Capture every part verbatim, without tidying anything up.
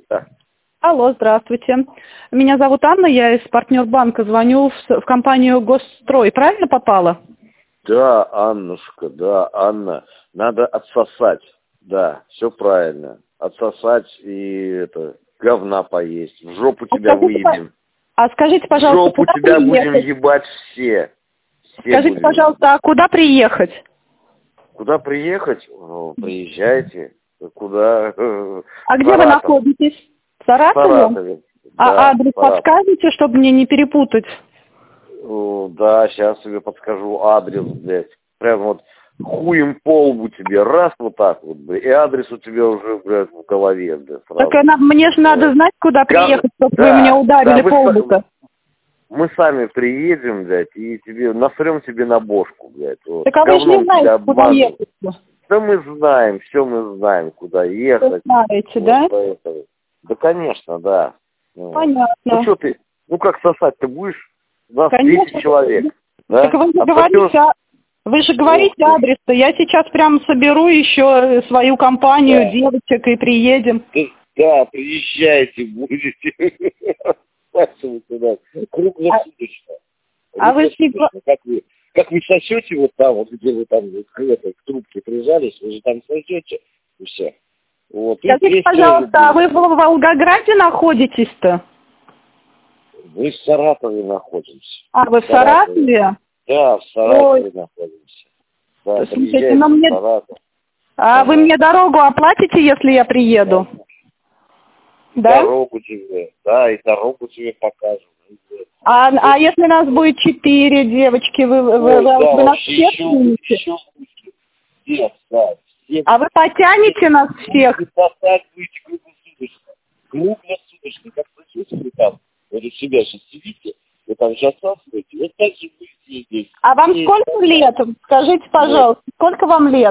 Да. Алло, здравствуйте. Меня зовут Анна, я из партнербанка звоню в, в компанию Госстрой. Правильно попала? Да, Аннушка, да, Анна. Надо отсосать. Да, все правильно. Отсосать и это говна поесть. В жопу А тебя скажите, выебем. А скажите, В пожалуйста, жопу куда тебя приехать? будем ебать все. все Скажите, будем. пожалуйста, а куда приехать? Куда приехать? Ну, приезжайте. Куда? А где вы находитесь? В Саратове? В Саратове. А Да, адрес Саратов. подскажете, чтобы мне не перепутать? О, да, сейчас тебе подскажу адрес, блядь. Прям вот хуем по лбу тебе, раз вот так вот, блядь, и адрес у тебя уже, блядь, в голове, блядь, сразу. Так она, мне же надо знать, куда приехать, чтобы да, вы меня ударили да, по лбу-то. Мы сами приедем, блядь, и тебе насрем тебе на бошку, блядь. Вот. Так а вы же не знаете, куда ехать. Да мы знаем, все мы знаем, куда ехать. Вы знаете, вот, да? Поэтому. Да, конечно, да. Понятно. Ну что ты, ну как сосать ты будешь? У нас Конечно. десять человек. Да? Так вы же а говорите, платёж... вы же говорите Ох, адрес-то. Я сейчас прям соберу еще свою компанию, да. девочек, и приедем. Да, да, приезжайте, будете. Сюда. Круглосуточно. А вы же... Как вы, как вы сосете вот там, вот где вы там вот, к трубке прижались, вы же там сосете и все. Вот. Скажите, пожалуйста, а вы в Волгограде находитесь-то? Мы в Саратове находимся. А, вы в Саратове? Да, в Саратове Ой. находимся. Да, слушайте, но мне... Саратов. А ага. вы мне дорогу оплатите, если я приеду? Да? Дорогу тебе, да, и дорогу тебе покажем. А, а если нас будет четыре девочки, вы, вы, Ой, вы, да, вы нас вообще всех еще, снимете? еще лучше. Всех, да. Всех. А вы потянете нас всех? Сосать будете круглосуточно. Круглосуточно, как вы там. Вот у себя сейчас сидите, вы там сейчас отсутствуете, вот так же будете здесь. А вам и... сколько лет? Скажите, пожалуйста, вот. Сколько вам лет?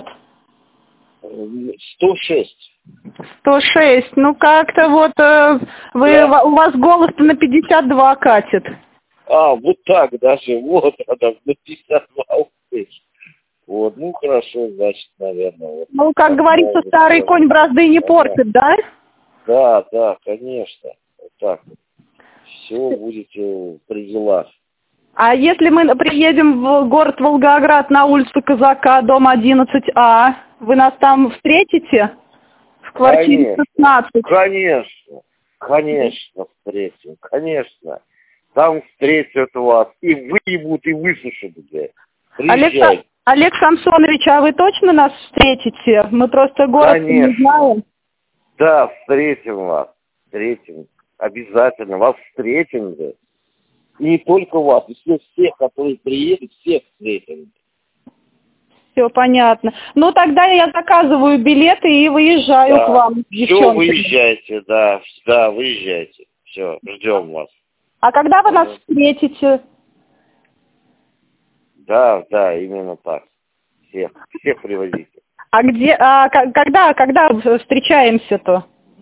сто шесть. сто шесть. Ну как-то вот э, вы, да. У вас голос-то на пятьдесят два катит. А, вот так даже, вот, она на пятьдесят два услышь. Вот, ну хорошо, значит, наверное. Вот, ну, как говорится, старый конь бразды не портит, да? Да, да, конечно. Вот так вот. Все будете при делах. А если мы приедем в город Волгоград на улицу Казака, дом одиннадцать А, вы нас там встретите? В квартире шестнадцать. Конечно, конечно встретим, конечно. Там встретят вас и выебут, и высушат, блядь. Олег, Олег Самсонович, а вы точно нас встретите? Мы просто город конечно. не знаем. Да, встретим вас, встретим. Обязательно вас встретим, блядь. И не только вас, и всех, всех, которые приедут, всех встретим. Все понятно. Ну, тогда я заказываю билеты и выезжаю да. к вам, девчонки. Все, выезжайте, да, да, выезжайте. Все, ждем вас. А когда вы нас встретите? Да, да, именно так. Всех, всех привозите. А где, а когда, когда встречаемся-то?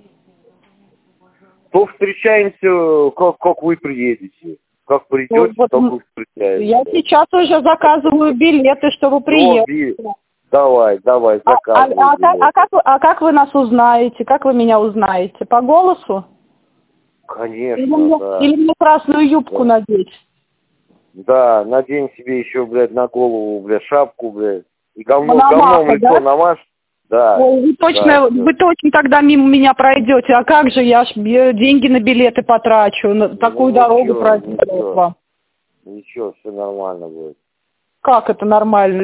То встречаемся, как, как вы приедете. Как придете, вот, так вы встречаетесь. Я сейчас уже заказываю билеты, чтобы приехать. Давай, давай, заказывай. А, а, а, а, как, а как вы нас узнаете? Как вы меня узнаете? По голосу? Конечно, или мне, да. Или мне красную юбку да. надеть? Да, надень себе еще, блядь, на голову, блядь, шапку, блядь. И говно, говном лицо да? намажь. Да. Ой, вы точно, да, вы точно тогда мимо меня пройдете. А как же я ж деньги на билеты потрачу, на такую ну, дорогу пройду к вам? Ничего, все нормально будет. Как это нормально?